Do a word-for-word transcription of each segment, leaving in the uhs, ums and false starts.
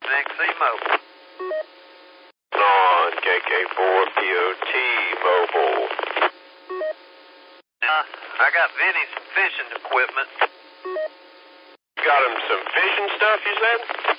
X E Mobile. On K K four P O T Mobile. Uh, I got Vinny some fishing equipment. Got him some fishing stuff, you said?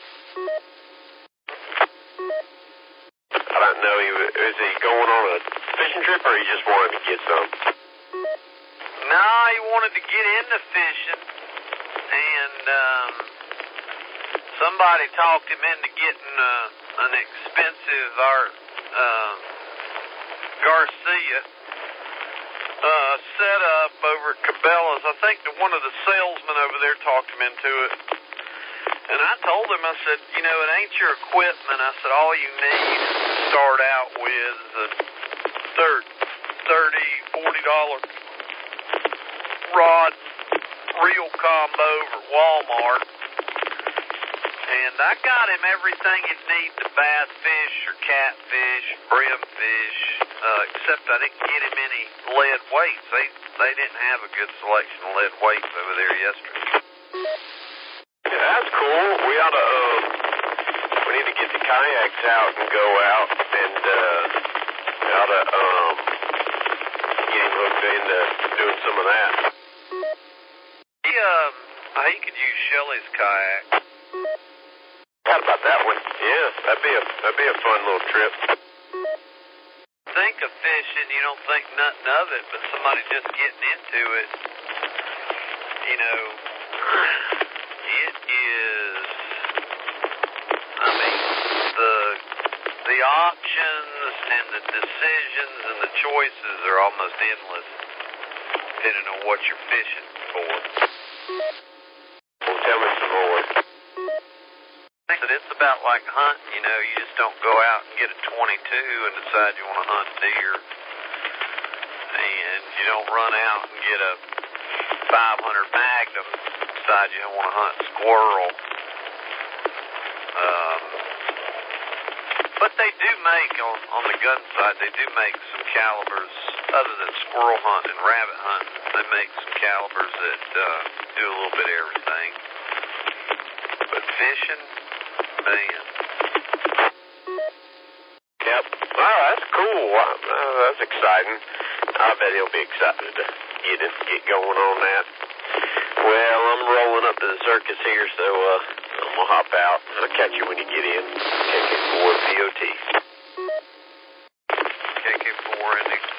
I don't know. He, is he going on a fishing trip, or he just wanted to get some? Nah, he wanted to get into fishing, and um, somebody talked him into getting uh, an expensive art, uh, Garcia uh, setup over at Cabela's. I think that one of the salesmen over there talked him into it. And I told him, I said, you know, it ain't your equipment. I said, all you need to start out with is a thirty, forty dollar rod reel combo over at Walmart. And I got him everything he'd need to bass fish or catfish, brimfish, uh, except I didn't get him any lead weights. They, they didn't have a good selection of lead weights over there yesterday. Yeah, that's cool. We ought to, um, we need to get the kayaks out and go out, and, uh, we ought to, um, get him hooked into doing some of that. He, um, he could use Shelly's kayak. How about that one? Yeah, that'd be a, that'd be a fun little trip. Think of fishing, you don't think nothing of it, but somebody just getting into it, you know, it is, I mean, the the options and the decisions and the choices are almost endless, depending on what you're fishing for. Well, tell me some more. I think that it's about like hunting, you know, you just don't go out and get a twenty-two and decide you want to hunt deer, and you don't run out and get a five hundred Magnum, decide you want to hunt squirrel. Um, but they do make, on, on the gun side, they do make some calibers, other than squirrel hunting and rabbit hunting, they make some calibers that uh, do a little bit of everything. But fishing, man. Yep. Oh, that's cool. Uh, that's exciting. I bet he'll be excited to get it, get going on that. Well, I'm rolling up to the circus here, so uh, I'm going to hop out. I'll catch you when you get in. K K four P O T. K K four N D.